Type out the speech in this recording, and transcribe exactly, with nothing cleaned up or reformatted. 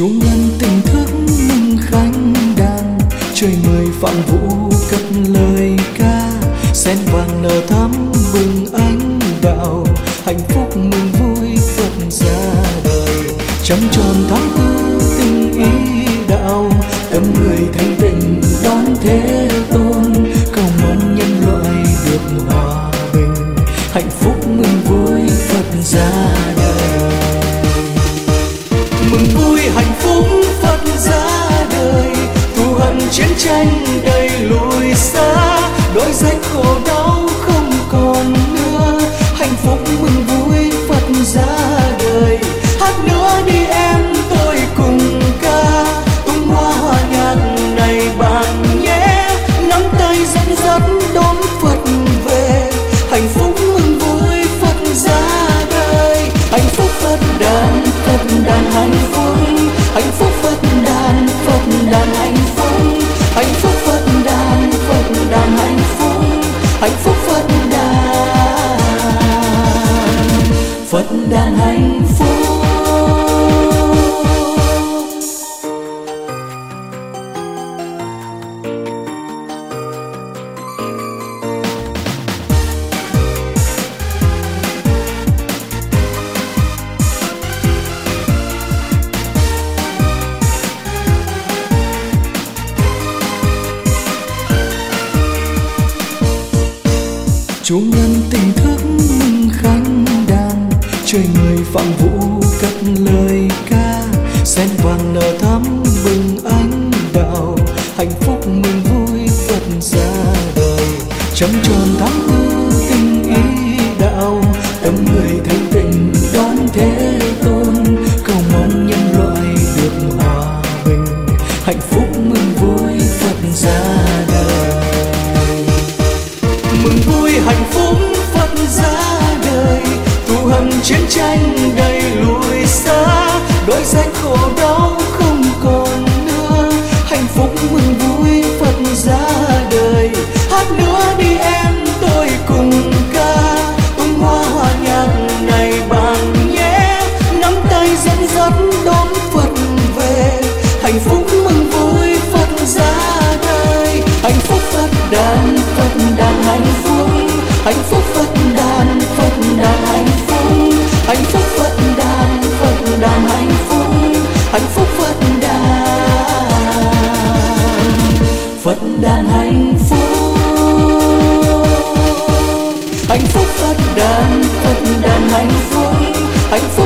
Chúa nhân tình thức mừng khánh đàn, trời mười phạn vũ cất lời ca. Sen vàng nở thắm bừng ánh đạo, hạnh phúc mừng vui Phật ra đời. Trăng tròn tháng tư tình ý đạo, tâm người thanh tịnh đón thế tôn. Cầu mong nhân loại được hòa bình, hạnh phúc mừng vui Phật ra đời. Mừng vui hạnh phúc Phật ra đời, thù hận chiến tranh đầy lùi xa. Đói rách khổ đau không còn nữa, hạnh phúc mừng vui Phật ra đời. Hát nữa đi em tôi cùng ca, tung hoa hòa nhạc này bạn nhé. Nắm tay dẫn dắt đón Phật về, hạnh phúc mừng vui Phật ra đời. Hạnh phúc Phật đàn, Phật đàn hạnh phúc, hạnh phúc Phật đàn, Phật đàn hạnh phúc, hạnh phúc Phật đàn, Phật đàn hạnh phúc, hạnh phúc Phật đàn, Phật đàn hạnh phúc. Chúa nhân tình thức mừng khánh đàn, trời mười phạn vũ cất lời ca. Sen vàng nở thắm bừng ánh đạo, hạnh phúc mừng vui Phật ra đời. Trăng tròn tháng tư tình ý đạo, tâm người thanh tịnh đón thế tôn. Cầu mong nhân loại được hòa bình, hạnh phúc mừng vui Phật ra đời. Mừng vui hạnh phúc Phật ra đời, thù hận chiến tranh đầy lùi xa. Đói rách khổ đau không còn nữa, hạnh phúc mừng vui Phật ra đời. Hát nữa đi em tôi cùng ca, tung hoa hòa nhạc này bạn nhé. Nắm tay dẫn dắt đón Phật về, hạnh phúc mừng vui Phật ra đời. Hạnh phúc Phật đàn, Phật đàn hạnh phúc, hạnh phúc Phật đàn, Phật đàn hạnh phúc, hạnh phúc Phật đàn, Phật đàn hạnh phúc, hạnh phúc Phật đàn, Phật đàn hạnh phúc, hạnh phúc Phật đàn, Phật đàn hạnh phúc, hạnh phúc